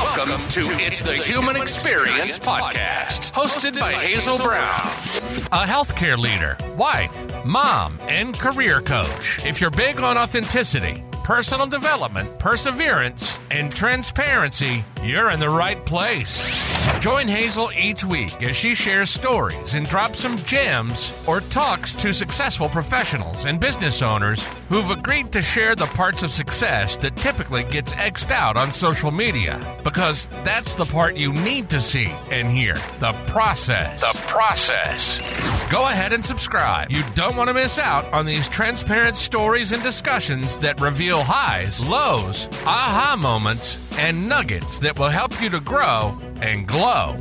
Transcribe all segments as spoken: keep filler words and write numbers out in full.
Welcome to It's the Human Experience Podcast, hosted by Hazel Brown. A healthcare leader, wife, mom, and career coach. If you're big on authenticity, personal development, perseverance, and transparency, you're in the right place. Join Hazel each week as she shares stories and drops some gems or talks to successful professionals and business owners who've agreed to share the parts of success that typically gets X'd out on social media, because that's the part you need to see and hear, the process. The process. Go ahead and subscribe. You don't want to miss out on these transparent stories and discussions that reveal highs, lows, aha moments, and nuggets that will help you to grow and glow.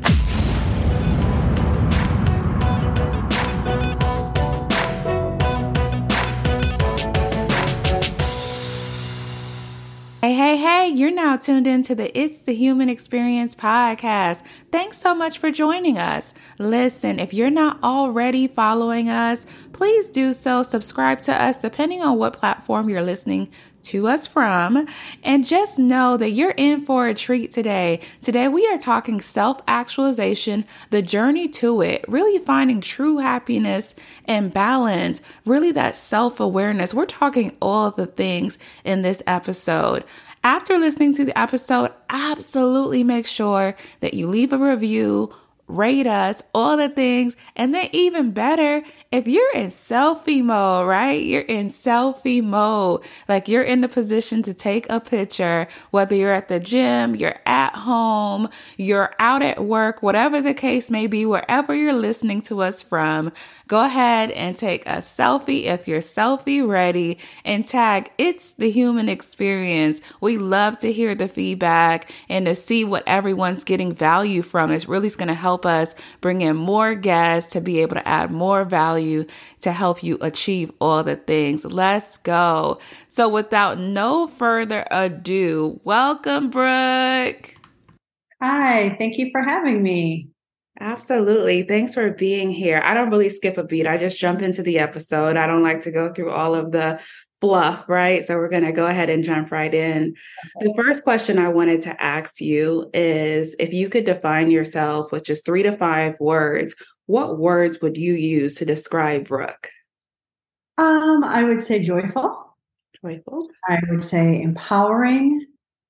Hey, hey, hey, you're now tuned into the It's the Human Experience podcast. Thanks so much for joining us. Listen, if you're not already following us, please do so. Subscribe to us depending on what platform you're listening to us from. And just know that you're in for a treat today. Today, we are talking self-actualization, the journey to it, really finding true happiness and balance, really that self-awareness. We're talking all of the things in this episode. After listening to the episode, absolutely make sure that you leave a review, rate us, all the things. And then even better, if you're in selfie mode, right? You're in selfie mode. Like you're in the position to take a picture, whether you're at the gym, you're at home, you're out at work, whatever the case may be, wherever you're listening to us from, go ahead and take a selfie if you're selfie ready and tag It's the Human Experience. We love to hear the feedback and to see what everyone's getting value from. It's really going to help us bring in more guests to be able to add more value to help you achieve all the things. Let's go. So without no further ado, welcome, Brooke. Hi, thank you for having me. Absolutely. Thanks for being here. I don't really skip a beat. I just jump into the episode. I don't like to go through all of the fluff, right? So we're going to go ahead and jump right in. Okay. The first question I wanted to ask you is if you could define yourself with just three to five words, what words would you use to describe Brooke? Um, I would say joyful. Joyful. I would say empowering.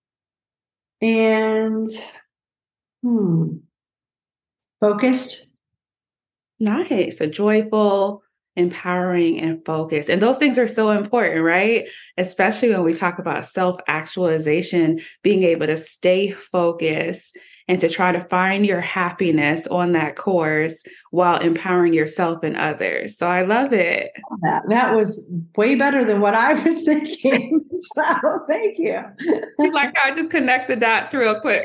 And hmm, focused. Nice. So joyful, empowering, and focused. And those things are so important, right? Especially when we talk about self-actualization, being able to stay focused and to try to find your happiness on that course while empowering yourself and others. So I love it. That, that was way better than what I was thinking. So thank you. Like I just connect the dots real quick.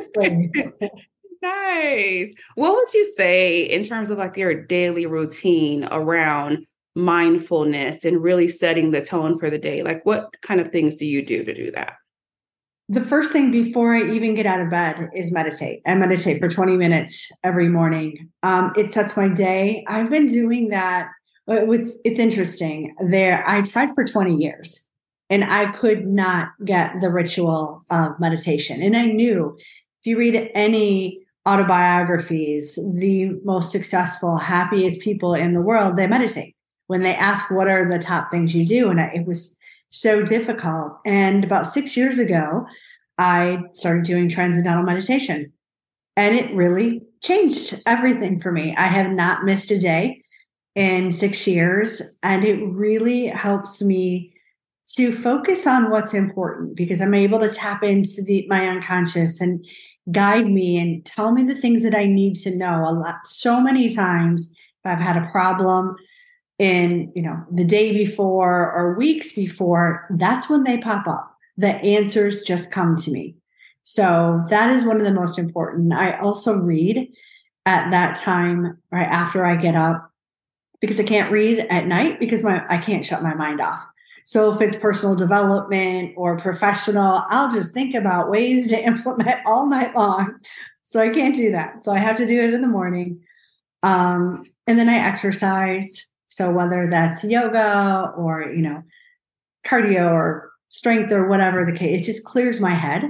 Nice. What would you say in terms of like your daily routine around mindfulness and really setting the tone for the day? Like what kind of things do you do to do that? The first thing before I even get out of bed is meditate. I meditate for twenty minutes every morning. Um, it sets my day. I've been doing that. It's, it's interesting. There, I tried for twenty years and I could not get the ritual of meditation. And I knew if you read any autobiographies, the most successful, happiest people in the world, they meditate. When they ask, what are the top things you do? And I, it was so difficult. And about six years ago, I started doing transcendental meditation. And it really changed everything for me. I have not missed a day in six years. And it really helps me to focus on what's important because I'm able to tap into the, my unconscious and guide me and tell me the things that I need to know. A lot, so many times if I've had a problem in, you know, the day before or weeks before, that's when they pop up. The answers just come to me. So that is one of the most important. I also read at that time right after I get up because I can't read at night because my I can't shut my mind off. So if it's personal development or professional, I'll just think about ways to implement all night long. So I can't do that. So I have to do it in the morning. Um, and then I exercise. So whether that's yoga or, you know, cardio or strength or whatever the case, it just clears my head.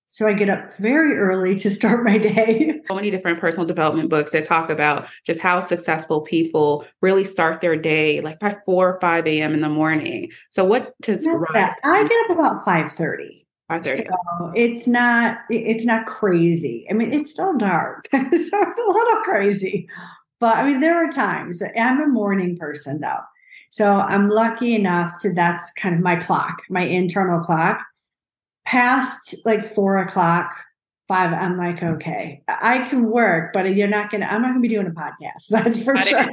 So I get up very early to start my day. So many different personal development books that talk about just how successful people really start their day like by four or five a.m. in the morning. So what does rise? I get up about five thirty. five thirty. So it's not, it's not crazy. I mean, it's still dark, so it's a little crazy. But I mean, there are times. I'm a morning person though. So I'm lucky enough to, that's kind of my clock, my internal clock. Past like four o'clock, five, I'm like, okay, I can work, but you're not going to, I'm not going to be doing a podcast. That's for sure.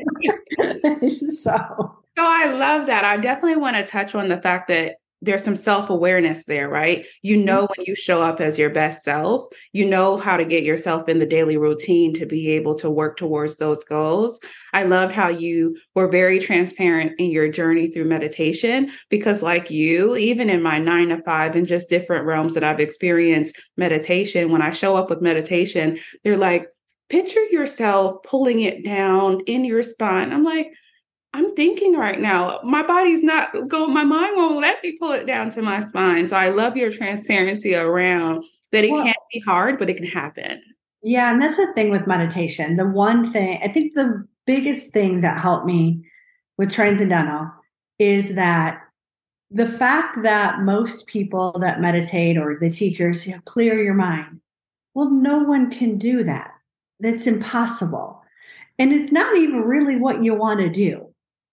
so. So I love that. I definitely want to touch on the fact that there's some self-awareness there, right? You know, when you show up as your best self, you know how to get yourself in the daily routine to be able to work towards those goals. I loved how you were very transparent in your journey through meditation, because like you, even in my nine to five and just different realms that I've experienced meditation, when I show up with meditation, they're like, picture yourself pulling it down in your spine. I'm like, I'm thinking right now, my body's not going, my mind won't let me pull it down to my spine. So I love your transparency around that. It well, can be hard, but it can happen. Yeah. And that's the thing with meditation. The one thing, I think the biggest thing that helped me with Transcendental is that the fact that most people that meditate or the teachers, you know, clear your mind. Well, no one can do that. That's impossible. And it's not even really what you want to do.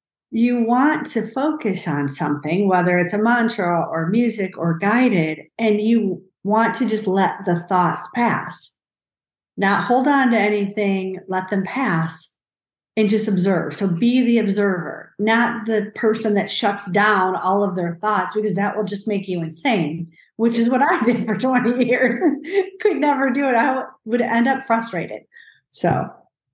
You want to focus on something, whether it's a mantra or music or guided, and you want to just let the thoughts pass. Not hold on to anything, let them pass, and just observe. So be the observer, not the person that shuts down all of their thoughts, because that will just make you insane, which is what I did for twenty years. Could never do it. I would end up frustrated. So.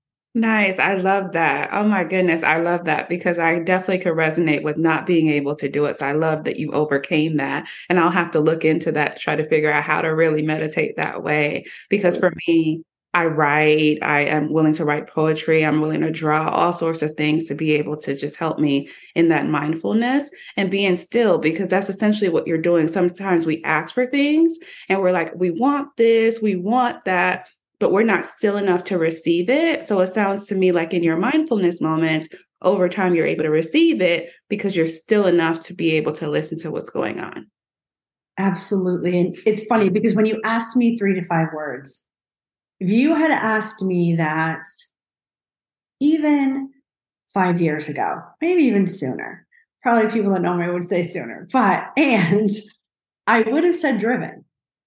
Nice. I love that. Oh my goodness. I love that, because I definitely could resonate with not being able to do it. So I love that you overcame that. And I'll have to look into that to try to figure out how to really meditate that way. Because for me, I write, I am willing to write poetry. I'm willing to draw, all sorts of things to be able to just help me in that mindfulness and being still, because that's essentially what you're doing. Sometimes we ask for things and we're like, we want this, we want that, but we're not still enough to receive it. So it sounds to me like in your mindfulness moments, over time, you're able to receive it because you're still enough to be able to listen to what's going on. Absolutely. And it's funny because when you asked me three to five words, if you had asked me that even five years ago, maybe even sooner, probably people that know me would say sooner, but, and I would have said driven.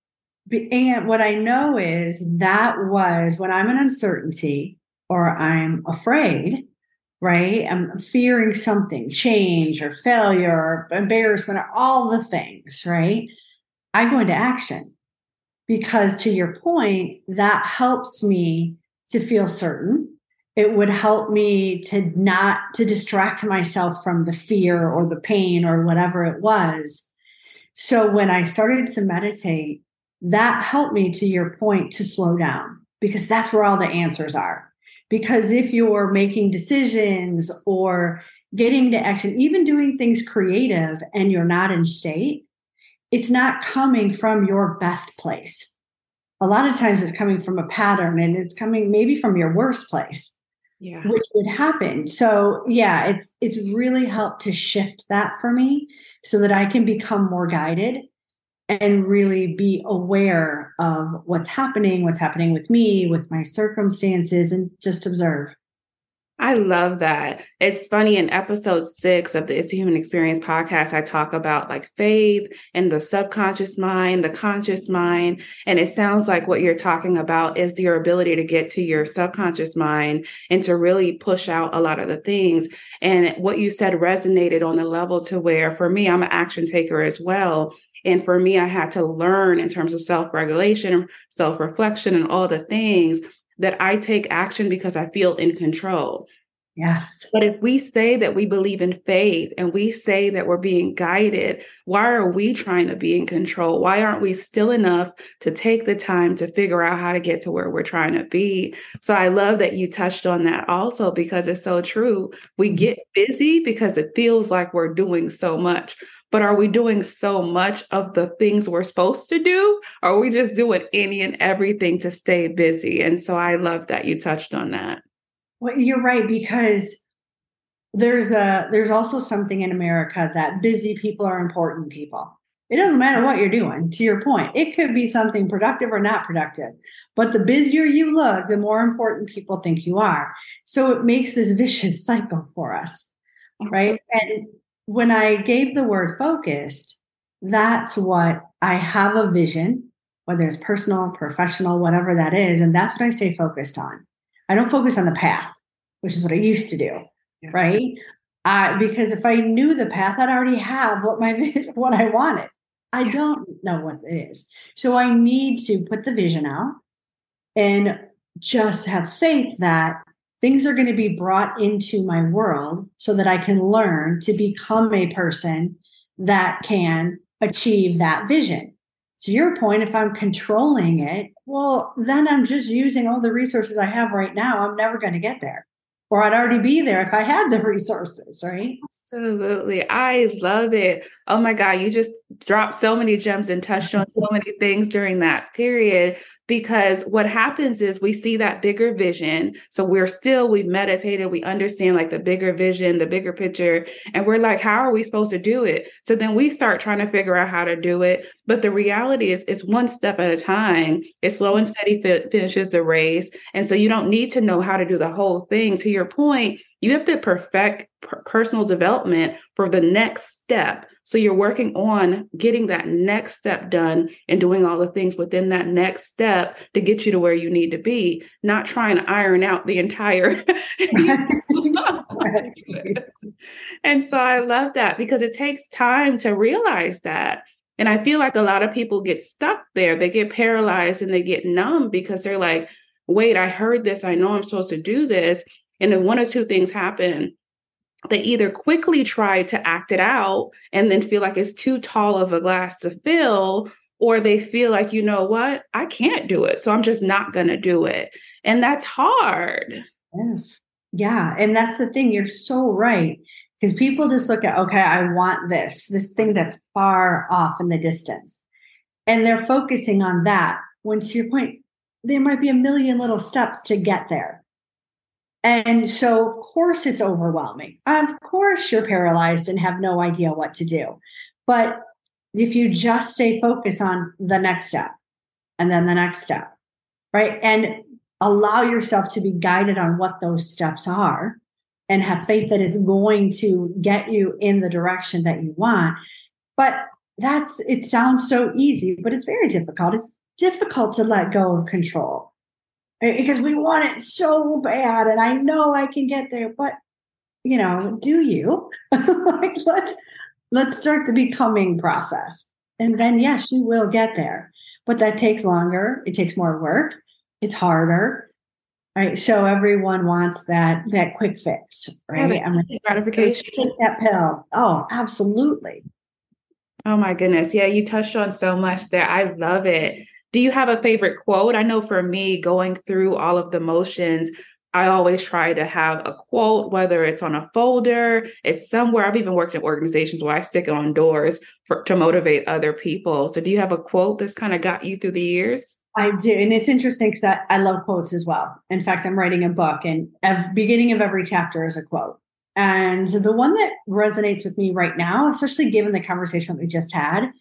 And what I know is that was when I'm in uncertainty or I'm afraid, right? I'm fearing something, change or failure or embarrassment or all the things, right? I go into action because, to your point, that helps me to feel certain. It would help me to not to distract myself from the fear or the pain or whatever it was. So when I started to meditate, that helped me, to your point, to slow down, because that's where all the answers are. Because if you're making decisions or getting to action, even doing things creative, and you're not in state, it's not coming from your best place. A lot of times it's coming from a pattern, and it's coming maybe from your worst place, yeah, which would happen. So yeah, it's it's really helped to shift that for me so that I can become more guided and really be aware of what's happening, what's happening with me, with my circumstances, and just observe. I love that. It's funny, in episode six of the It's a Human Experience podcast, I talk about like faith and the subconscious mind, the conscious mind. And it sounds like what you're talking about is your ability to get to your subconscious mind and to really push out a lot of the things. And what you said resonated on the level to where, for me, I'm an action taker as well. And for me, I had to learn in terms of self-regulation, self-reflection, and all the things that I take action because I feel in control. Yes. But if we say that we believe in faith and we say that we're being guided, why are we trying to be in control? Why aren't we still enough to take the time to figure out how to get to where we're trying to be? So I love that you touched on that also, because it's so true. We get busy because it feels like we're doing so much. but are we doing so much of the things we're supposed to do? Or are we just doing any and everything to stay busy? And so I love that you touched on that. Well, you're right, because there's a there's also something in America that busy people are important people. It doesn't matter what you're doing, to your point. It could be something productive or not productive. But the busier you look, the more important people think you are. So it makes this vicious cycle for us, right? And when I gave the word focused, that's what I have a vision, whether it's personal, professional, whatever that is. And that's what I stay focused on. I don't focus on the path, which is what I used to do, yeah. right? Uh, because if I knew the path, I'd already have what my what I wanted. I don't know what it is. So I need to put the vision out and just have faith that things are going to be brought into my world so that I can learn to become a person that can achieve that vision. To your point, if I'm controlling it, well, then I'm just using all the resources I have right now. I'm never going to get there. Or I'd already be there if I had the resources, right? Absolutely. I love it. Oh my God, you just dropped so many gems and touched on so many things during that period, because what happens is we see that bigger vision. So we're still, we've meditated, we understand like the bigger vision, the bigger picture, and we're like, how are we supposed to do it? So then we start trying to figure out how to do it. But the reality is it's one step at a time. It's slow and steady fi- finishes the race. And so you don't need to know how to do the whole thing. To your point, you have to perfect per- personal development for the next step. So you're working on getting that next step done and doing all the things within that next step to get you to where you need to be, not trying to iron out the entire. And so I love that, because it takes time to realize that. And I feel like a lot of people get stuck there. They get paralyzed and they get numb because they're like, wait, I heard this. I know I'm supposed to do this. And then one or two things happen. They either quickly try to act it out and then feel like it's too tall of a glass to fill, or they feel like, you know what, I can't do it, so I'm just not going to do it. And that's hard. Yes. Yeah. And that's the thing. You're so right. Because people just look at, okay, I want this, this thing that's far off in the distance. And they're focusing on that. When, to your point, there might be a million little steps to get there. And so, of course, it's overwhelming. Of course, you're paralyzed and have no idea what to do. But if you just stay focused on the next step and then the next step, right? And allow yourself to be guided on what those steps are and have faith that it's going to get you in the direction that you want. But that's, it sounds so easy, but it's very difficult. It's difficult to let go of control. Because we want it so bad, and I know I can get there, but you know, do you? like let's let's start the becoming process, and then yes, you will get there. But that takes longer. It takes more work. It's harder, right? So everyone wants that that quick fix, right? I'm like, gratification. Take that pill. Oh, absolutely. Oh my goodness, yeah, you touched on so much there. I love it. Do you have a favorite quote? I know for me, going through all of the motions, I always try to have a quote, whether it's on a folder, it's somewhere. I've even worked in organizations where I stick it on doors for, to motivate other people. So do you have a quote that's kind of got you through the years? I do. And it's interesting because I, I love quotes as well. In fact, I'm writing a book, and at the beginning of every chapter is a quote. And the one that resonates with me right now, especially given the conversation that we just had,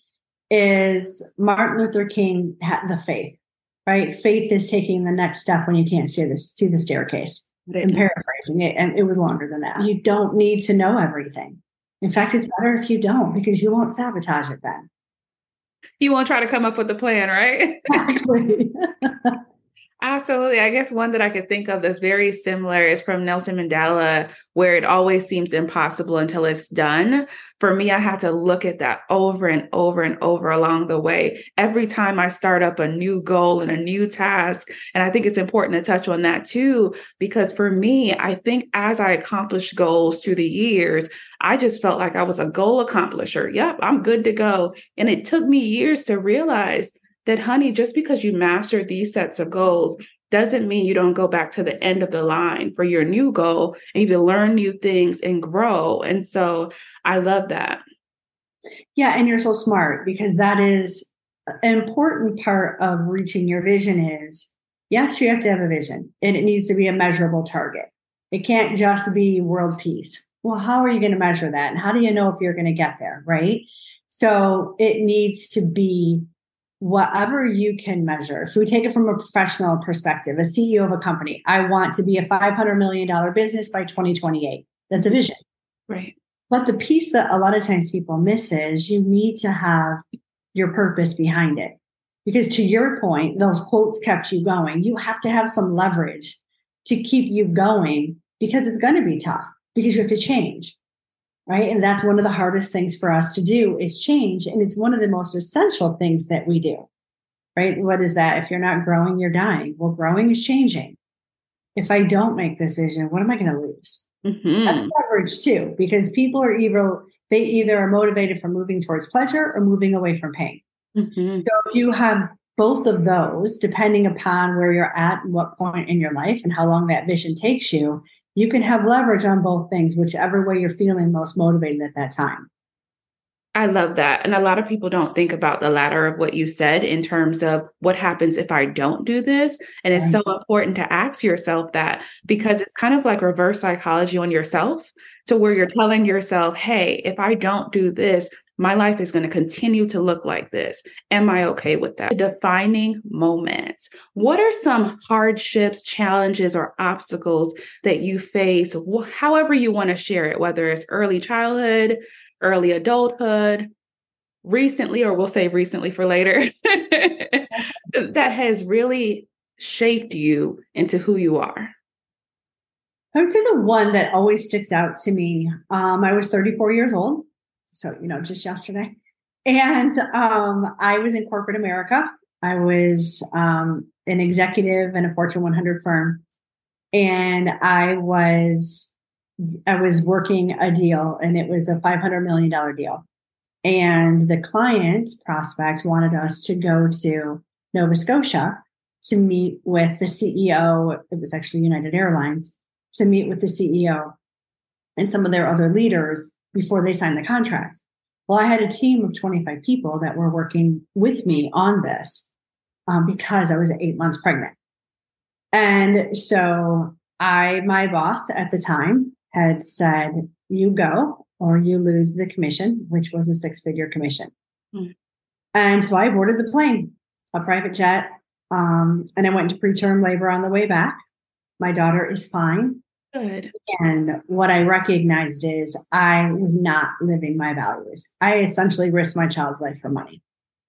is Martin Luther King had the faith, right? Faith is taking the next step when you can't see the, see the staircase. I'm paraphrasing it, and it was longer than that. You don't need to know everything. In fact, it's better if you don't, because you won't sabotage it then. You won't try to come up with a plan, right? Exactly. Absolutely. I guess one that I could think of that's very similar is from Nelson Mandela, where it always seems impossible until it's done. For me, I had to look at that over and over and over along the way. Every time I start up a new goal and a new task. And I think it's important to touch on that too, because for me, I think as I accomplished goals through the years, I just felt like I was a goal accomplisher. Yep, I'm good to go. And it took me years to realize that, honey, just because you master these sets of goals doesn't mean you don't go back to the end of the line for your new goal and you to learn new things and grow. And so I love that. Yeah. And you're so smart, because that is an important part of reaching your vision is, yes, you have to have a vision, and it needs to be a measurable target. It can't just be world peace. Well, how are you going to measure that? And how do you know if you're going to get there? Right. So it needs to be whatever you can measure. If we take it from a professional perspective, a C E O of a company, I want to be a five hundred million dollars business by twenty twenty-eight. That's a vision. Right. But the piece that a lot of times people miss is you need to have your purpose behind it. Because to your point, those quotes kept you going. You have to have some leverage to keep you going, because it's going to be tough, because you have to change. Right. And that's one of the hardest things for us to do is change. And it's one of the most essential things that we do. Right. What is that? If you're not growing, you're dying. Well, growing is changing. If I don't make this vision, what am I going to lose? Mm-hmm. That's leverage too, because people are either, they either are motivated from moving towards pleasure or moving away from pain. Mm-hmm. So if you have both of those, depending upon where you're at and what point in your life and how long that vision takes you, you can have leverage on both things, whichever way you're feeling most motivated at that time. I love that. And a lot of people don't think about the latter of what you said in terms of what happens if I don't do this. And it's right. so important to ask yourself that, because it's kind of like reverse psychology on yourself, to where you're telling yourself, hey, if I don't do this, my life is going to continue to look like this. Am I okay with that? Defining moments. What are some hardships, challenges, or obstacles that you face, however you want to share it, whether it's early childhood, early adulthood, recently, or we'll say recently for later, that has really shaped you into who you are? I would say the one that always sticks out to me, um, I was thirty-four years old. So, you know, just yesterday. And um, I was in corporate America. I was um, an executive in a Fortune one hundred firm. And I was, I was working a deal, and it was a five hundred million dollars deal. And the client prospect wanted us to go to Nova Scotia to meet with the C E O. It was actually United Airlines, to meet with the C E O and some of their other leaders before they signed the contract. Well, I had a team of twenty-five people that were working with me on this um, because I was eight months pregnant. And so I, my boss at the time had said, you go or you lose the commission, which was a six-figure commission. Mm. And so I boarded the plane, a private jet, um, and I went into preterm labor on the way back. My daughter is fine. Good. And what I recognized is I was not living my values. I essentially risked my child's life for money.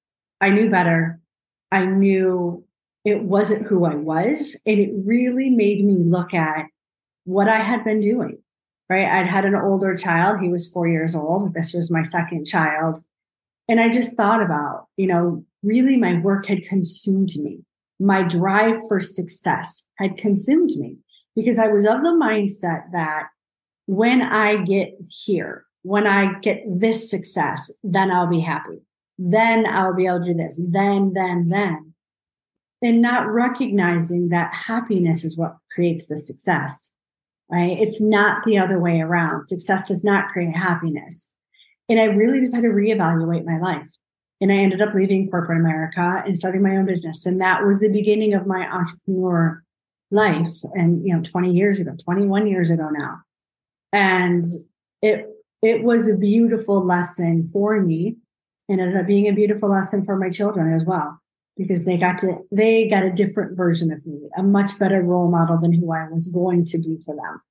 I knew better. I knew it wasn't who I was. And it really made me look at what I had been doing, right? I'd had an older child. He was four years old. This was my second child. And I just thought about, you know, really my work had consumed me. My drive for success had consumed me. Because I was of the mindset that when I get here, when I get this success, then I'll be happy. Then I'll be able to do this. Then, then, then. And not recognizing that happiness is what creates the success, right? It's not the other way around. Success does not create happiness. And I really just had to reevaluate my life. And I ended up leaving corporate America and starting my own business. And that was the beginning of my entrepreneur life. And, you know, twenty years ago, twenty-one years ago now. And it, it was a beautiful lesson for me, and ended up being a beautiful lesson for my children as well, because they got to, they got a different version of me, a much better role model than who I was going to be for them.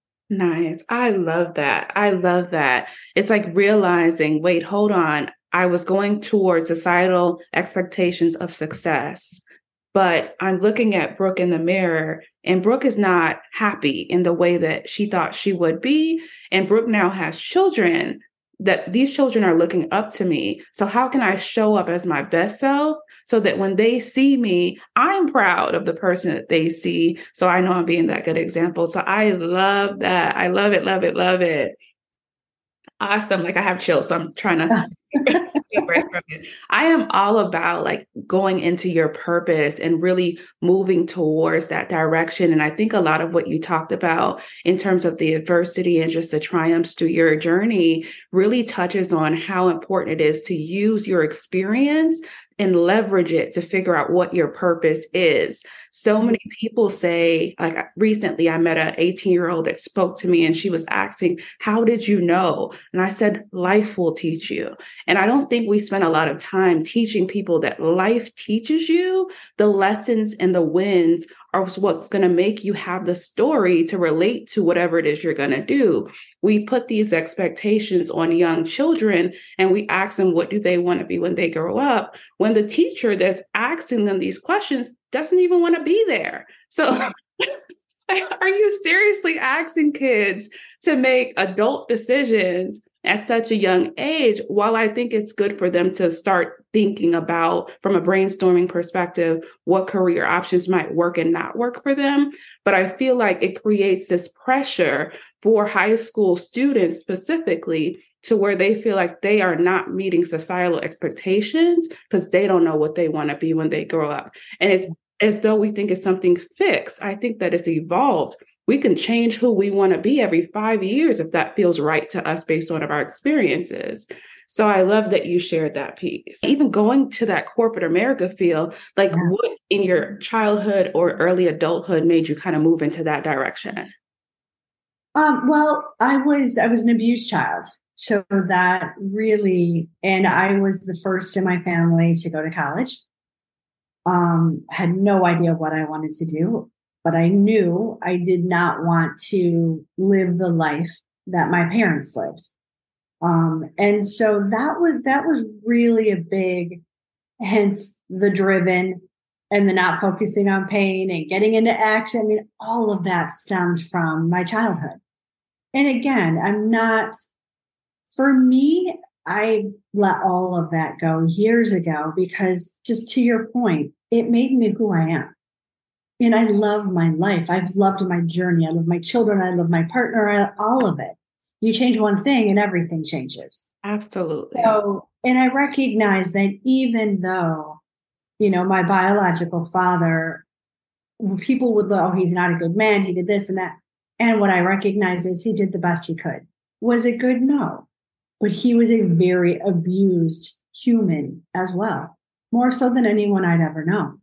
Nice. I love that. I love that. It's like realizing, wait, hold on. I was going towards societal expectations of success. But I'm looking at Brooke in the mirror, and Brooke is not happy in the way that she thought she would be. And Brooke now has children, that these children are looking up to me. So how can I show up as my best self so that when they see me, I'm proud of the person that they see. So I know I'm being that good example. So I love that. I love it, love it, love it. Awesome. Like I have chills, so I'm trying to take a break from it. I am all about like going into your purpose and really moving towards that direction. And I think a lot of what you talked about in terms of the adversity and just the triumphs through your journey really touches on how important it is to use your experience and leverage it to figure out what your purpose is. So many people say, like recently I met an eighteen year old that spoke to me and she was asking, how did you know? And I said, life will teach you. And I don't think we spend a lot of time teaching people that life teaches you. The lessons and the wins are what's going to make you have the story to relate to whatever it is you're going to do. We put these expectations on young children and we ask them, what do they want to be when they grow up? When the teacher that's asking them these questions doesn't even want to be there. So are you seriously asking kids to make adult decisions at such a young age? While I think it's good for them to start thinking about, from a brainstorming perspective, what career options might work and not work for them. But I feel like it creates this pressure for high school students specifically to where they feel like they are not meeting societal expectations because they don't know what they want to be when they grow up. And it's as though we think it's something fixed. I think that it's evolved. We can change who we want to be every five years if that feels right to us based on our experiences. So I love that you shared that piece. Even going to that corporate America feel, like yeah. What in your childhood or early adulthood made you kind of move into that direction? Um, well, I was I was an abused child. So that really, and I was the first in my family to go to college. Um, had no idea what I wanted to do, but I knew I did not want to live the life that my parents lived. Um, and so that was, that was really a big, hence the driven and the not focusing on pain and getting into action. I mean, all of that stemmed from my childhood. And again, I'm not, for me, I let all of that go years ago because, just to your point, it made me who I am. And I love my life. I've loved my journey. I love my children. I love my partner, I, all of it. You change one thing and everything changes. Absolutely. So, and I recognize that even though, you know, my biological father, people would go, oh, he's not a good man. He did this and that. And what I recognize is he did the best he could. Was it good? No. But he was a very abused human as well, more so than anyone I'd ever known.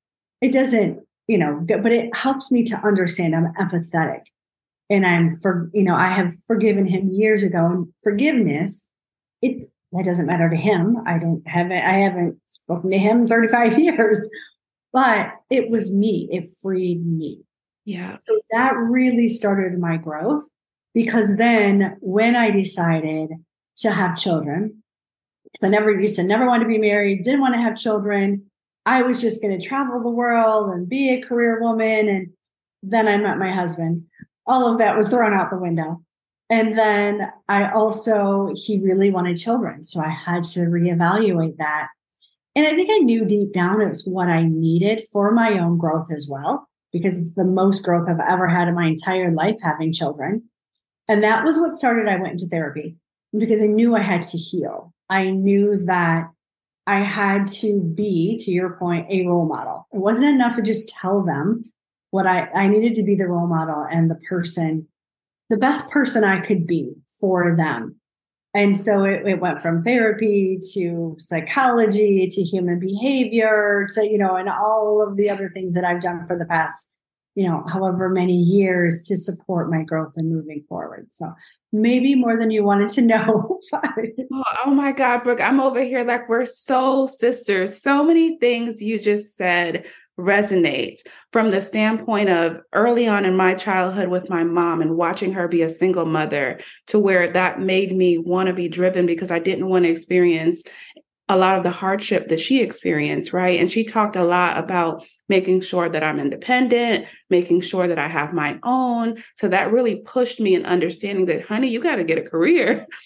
It doesn't, you know, but it helps me to understand. I'm empathetic, and I'm for, you know, I have forgiven him years ago. And forgiveness, it that doesn't matter to him. I don't have it. I haven't spoken to him in thirty-five years, but it was me. It freed me. Yeah. So that really started my growth, because then when I decided to have children, because I never used to never want to be married, didn't want to have children. I was just going to travel the world and be a career woman. And then I met my husband. All of that was thrown out the window. And then I also, he really wanted children. So I had to reevaluate that. And I think I knew deep down it was what I needed for my own growth as well, because it's the most growth I've ever had in my entire life, having children. And that was what started. I went into therapy because I knew I had to heal. I knew that I had to be, to your point, a role model. It wasn't enough to just tell them what I, I needed to be the role model and the person, the best person I could be for them. And so it, it went from therapy to psychology to human behavior to, you know, and all of the other things that I've done for the past, you know, however many years to support my growth and moving forward. So maybe more than you wanted to know. oh, oh my God, Brooke, I'm over here like we're soul sisters. So many things you just said resonates from the standpoint of early on in my childhood with my mom and watching her be a single mother, to where that made me want to be driven because I didn't want to experience a lot of the hardship that she experienced, right? And she talked a lot about making sure that I'm independent, making sure that I have my own. So that really pushed me in understanding that, honey, you got to get a career.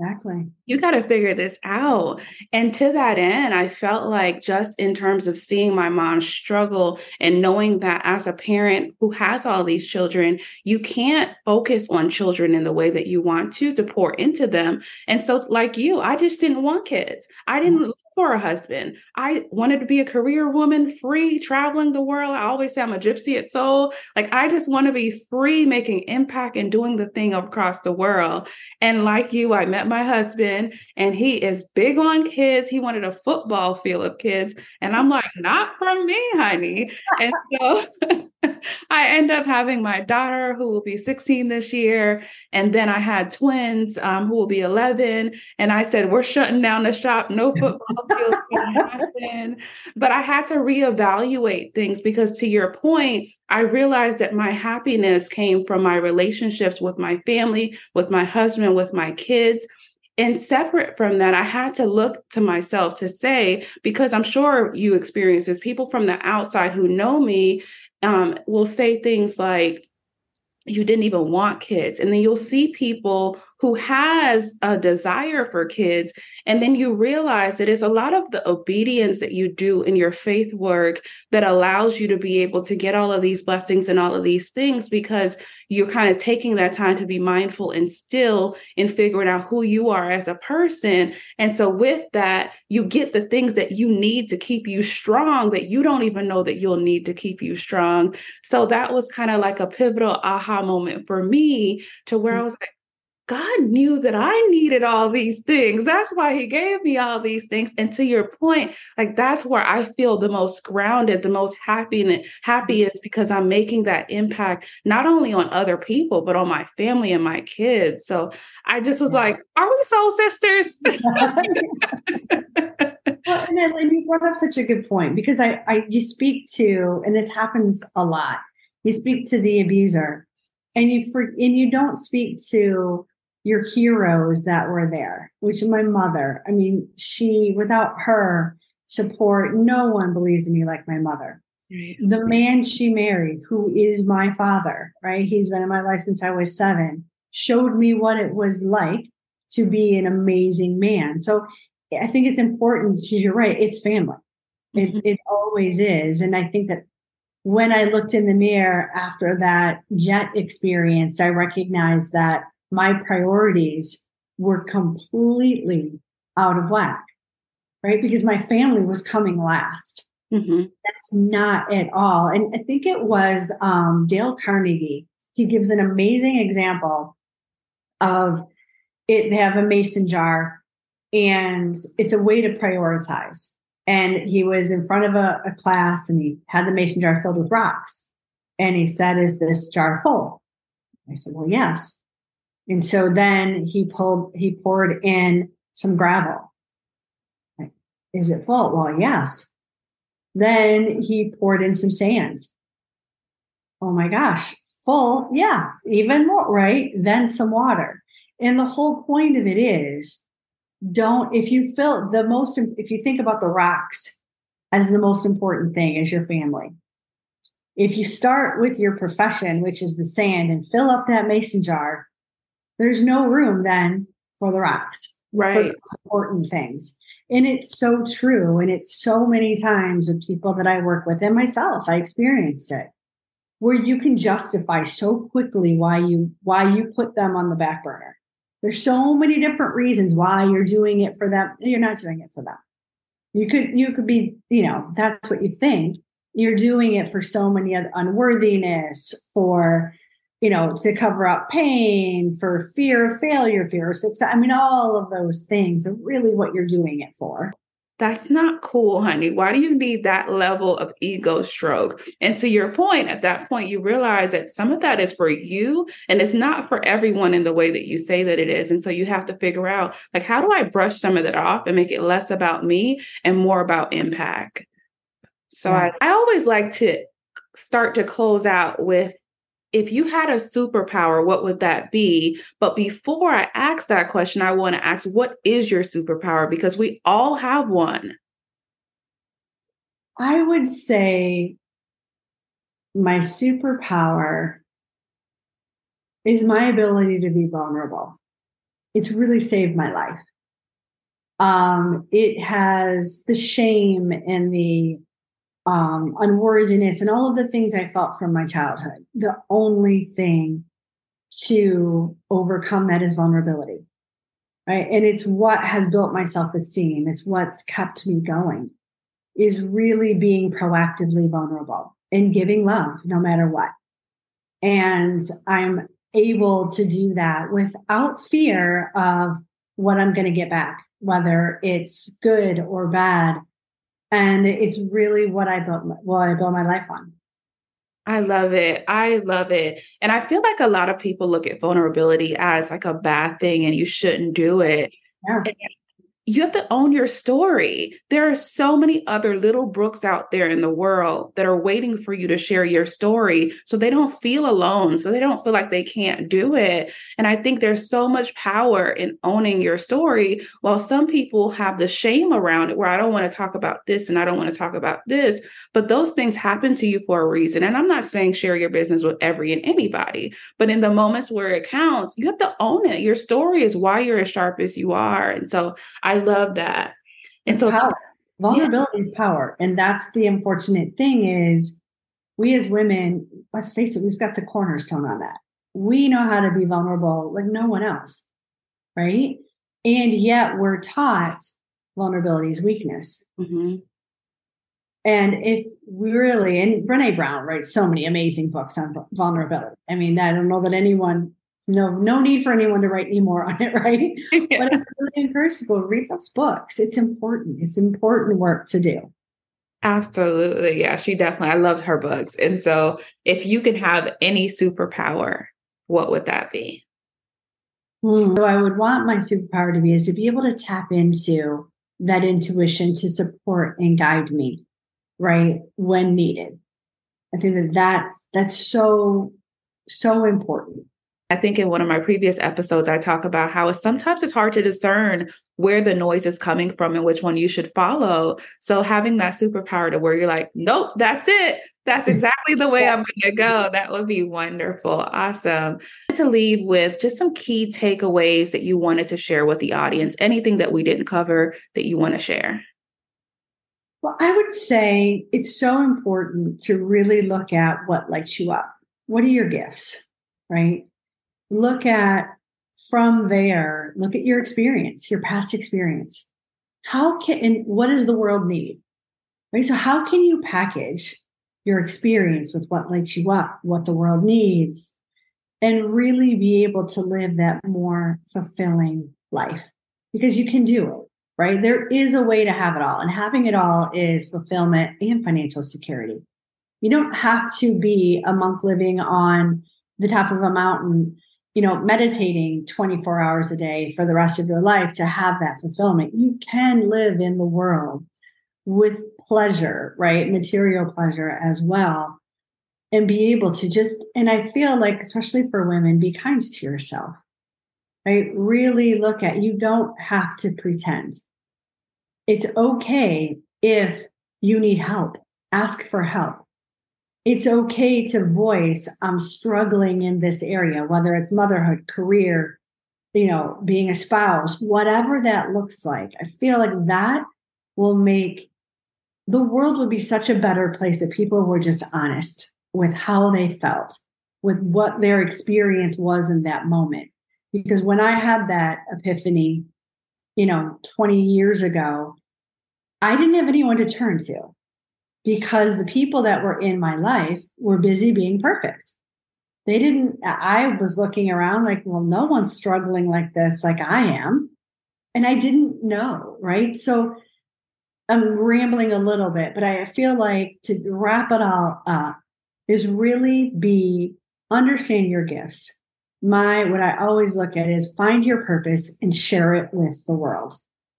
Exactly. You got to figure this out. And to that end, I felt like just in terms of seeing my mom struggle and knowing that as a parent who has all these children, you can't focus on children in the way that you want to, to pour into them. And so like you, I just didn't want kids. I didn't look for a husband. I wanted to be a career woman, free, traveling the world. I always say I'm a gypsy at soul. Like, I just want to be free, making impact and doing the thing across the world. And like you, I met my husband and he is big on kids. He wanted a football field of kids. And I'm like, not from me, honey. And so I end up having my daughter who will be sixteen this year. And then I had twins um, who will be eleven. And I said, we're shutting down the shop. No football field can happen. But I had to reevaluate things because, to your point, I realized that my happiness came from my relationships with my family, with my husband, with my kids. And separate from that, I had to look to myself to say, because I'm sure you experience this, people from the outside who know me um, will say things like, you didn't even want kids. And then you'll see people who has a desire for kids. And then you realize that it's a lot of the obedience that you do in your faith work that allows you to be able to get all of these blessings and all of these things, because you're kind of taking that time to be mindful and still in figuring out who you are as a person. And so with that, you get the things that you need to keep you strong that you don't even know that you'll need to keep you strong. So that was kind of like a pivotal aha moment for me, to where I was like, God knew that I needed all these things. That's why he gave me all these things. And to your point, like, that's where I feel the most grounded, the most happy, happiest, because I'm making that impact, not only on other people, but on my family and my kids. So I just was like, are we soul sisters? Well, and, then, and you brought up such a good point, because I, I, you speak to, and this happens a lot, you speak to the abuser, and you, for, and you don't speak to your heroes that were there, which is my mother. I mean, she, without her support, no one believes in me like my mother. Right. The man she married, who is my father, right? He's been in my life since I was seven, showed me what it was like to be an amazing man. So I think it's important, because you're right, it's family. Mm-hmm. It, it always is. And I think that when I looked in the mirror after that jet experience, I recognized that my priorities were completely out of whack, right? Because my family was coming last. Mm-hmm. That's not at all. And I think it was um, Dale Carnegie. He gives an amazing example of it. They have a mason jar, and it's a way to prioritize. And he was in front of a, a class, and he had the mason jar filled with rocks. And he said, "Is this jar full?" I said, "Well, yes." And so then he pulled, he poured in some gravel. Like, is it full? Well, yes. Then he poured in some sand. Oh my gosh, full. Yeah, even more, right? Then some water. And the whole point of it is, don't, if you fill the most, if you think about the rocks as the most important thing as your family, if you start with your profession, which is the sand, and fill up that mason jar, there's no room then for the rocks, right? For the important things. And it's so true. And it's so many times with people that I work with, and myself, I experienced it, where you can justify so quickly why you, why you put them on the back burner. There's so many different reasons why you're doing it for them. You're not doing it for them. You could, you could be, you know, that's what you think. You're doing it for so many other unworthiness, for, you know, to cover up pain, for fear of failure, fear of success. I mean, all of those things are really what you're doing it for. That's not cool, honey. Why do you need that level of ego stroke? And to your point, at that point, you realize that some of that is for you, and it's not for everyone in the way that you say that it is. And so you have to figure out, like, how do I brush some of that off and make it less about me and more about impact? So yeah. I, I always like to start to close out with, if you had a superpower, what would that be? But before I ask that question, I want to ask, what is your superpower? Because we all have one. I would say my superpower is my ability to be vulnerable. it's really saved my life. Um, it has the shame and the um, unworthiness and all of the things I felt from my childhood. The only thing to overcome that is vulnerability, right? And it's what has built my self-esteem. It's what's kept me going, is really being proactively vulnerable and giving love no matter what. And I'm able to do that without fear of what I'm going to get back, whether it's good or bad. And it's really what I built, what I built my life on. I love it. I love it. And I feel like a lot of people look at vulnerability as like a bad thing and you shouldn't do it. Yeah. And you have to own your story. There are so many other little Brooks out there in the world that are waiting for you to share your story so they don't feel alone, so they don't feel like they can't do it. And I think there's so much power in owning your story, while some people have the shame around it where I don't want to talk about this and I don't want to talk about this, but those things happen to you for a reason. And I'm not saying share your business with every and anybody, but in the moments where it counts, you have to own it. Your story is why you're as sharp as you are. And so I love that. And it's so power. Vulnerability yeah. is power. And that's the unfortunate thing is we as women, let's face it, we've got the cornerstone on that. We know how to be vulnerable like no one else, right? And yet we're taught vulnerability is weakness. Mm-hmm. And if we really, and Brené Brown writes so many amazing books on vulnerability. I mean, I don't know that anyone No, no need for anyone to write any more on it, right? Yeah. But I really encourage people to read those books. It's important. It's important work to do. Absolutely. Yeah, she definitely, I loved her books. And so if you could have any superpower, what would that be? Hmm. So I would want my superpower to be is to be able to tap into that intuition to support and guide me, right, when needed. I think that that's, that's so, so important. I think in one of my previous episodes, I talk about how it's, sometimes it's hard to discern where the noise is coming from and which one you should follow. So having that superpower to where you're like, nope, that's it. That's exactly the way I'm going to go. That would be wonderful. Awesome. To leave with just some key takeaways that you wanted to share with the audience, anything that we didn't cover that you want to share. Well, I would say it's so important to really look at what lights you up. What are your gifts, right? Look at from there, look at your experience, your past experience. How can, and what does the world need? Right? So how can you package your experience with what lights you up, what the world needs, and really be able to live that more fulfilling life? Because you can do it, right? There is a way to have it all, and having it all is fulfillment and financial security. You don't have to be a monk living on the top of a mountain, you know, meditating twenty-four hours a day for the rest of your life to have that fulfillment. You can live in the world with pleasure, right? Material pleasure as well. And be able to just, and I feel like, especially for women, be kind to yourself, right? Really look at, you don't have to pretend. It's okay if you need help. Ask for help. It's okay to voice, I'm struggling in this area, whether it's motherhood, career, you know, being a spouse, whatever that looks like. I feel like that will make the world would be such a better place if people were just honest with how they felt, with what their experience was in that moment. Because when I had that epiphany, you know, twenty years ago, I didn't have anyone to turn to. Because the people that were in my life were busy being perfect. They didn't, I was looking around like, well, no one's struggling like this, like I am. And I didn't know, right? So I'm rambling a little bit, but I feel like to wrap it all up is really be, understand your gifts. My, what I always look at is find your purpose and share it with the world.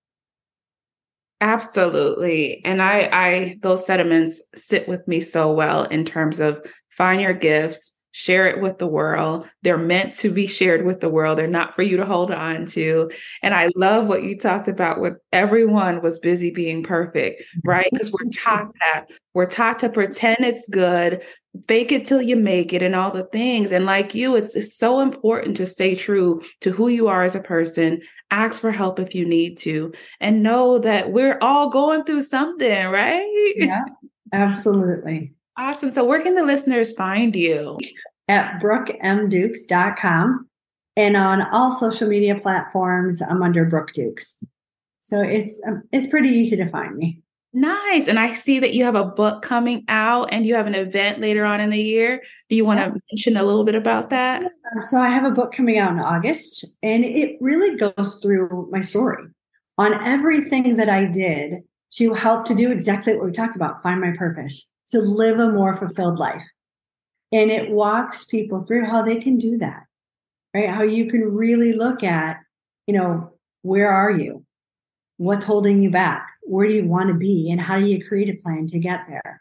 Absolutely. And I, I, those sentiments sit with me so well in terms of find your gifts, share it with the world. They're meant to be shared with the world. They're not for you to hold on to. And I love what you talked about with everyone was busy being perfect, right? Because we're taught that. We're taught to pretend it's good, fake it till you make it, and all the things. And like you, it's, it's so important to stay true to who you are as a person. Ask for help if you need to, and know that we're all going through something, right? Yeah, absolutely. Awesome. So where can the listeners find you? At brooke m dukes dot com, and on all social media platforms, I'm under Brooke Dukes. So it's um, it's pretty easy to find me. Nice. And I see that you have a book coming out and you have an event later on in the year. Do you want to mention a little bit about that? So I have a book coming out in August, and it really goes through my story on everything that I did to help to do exactly what we talked about, find my purpose, to live a more fulfilled life. And it walks people through how they can do that, right? How you can really look at, you know, where are you? What's holding you back? Where do you want to be? And how do you create a plan to get there?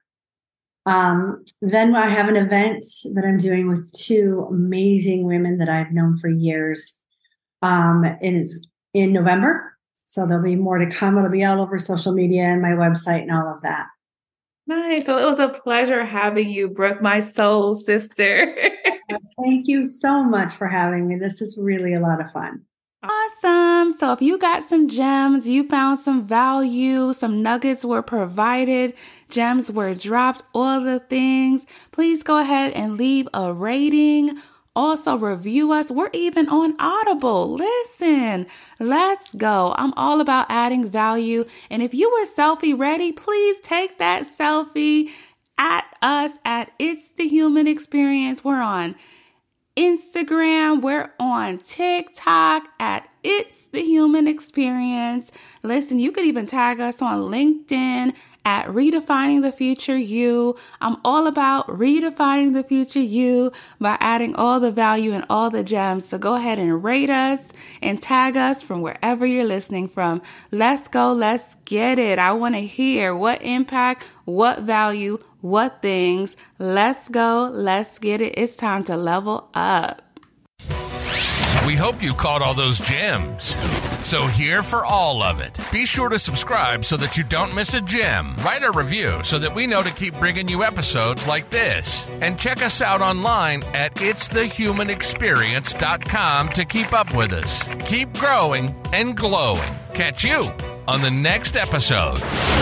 Um, then I have an event that I'm doing with two amazing women that I've known for years. Um, and it's in November. So there'll be more to come. It'll be all over social media and my website and all of that. Nice. So it was a pleasure having you, Brooke, my soul sister. Thank you so much for having me. This is really a lot of fun. Awesome. So if you got some gems, you found some value, some nuggets were provided, gems were dropped, all the things, please go ahead and leave a rating. Also review us. We're even on Audible. Listen, let's go. I'm all about adding value. And if you were selfie ready, please take that selfie at us at It's the Human Experience. We're on Instagram. We're on TikTok at It's the Human Experience. Listen, you could even tag us on LinkedIn at Redefining the Future You. I'm all about redefining the future you by adding all the value and all the gems. So go ahead and rate us and tag us from wherever you're listening from. Let's go. Let's get it. I want to hear what impact, what value, what things. Let's go. Let's get it. It's time to level up. We hope you caught all those gems. So here for all of it. Be sure to subscribe so that you don't miss a gem. Write a review so that we know to keep bringing you episodes like this. And check us out online at its the human experience dot com to keep up with us. Keep growing and glowing. Catch you on the next episode.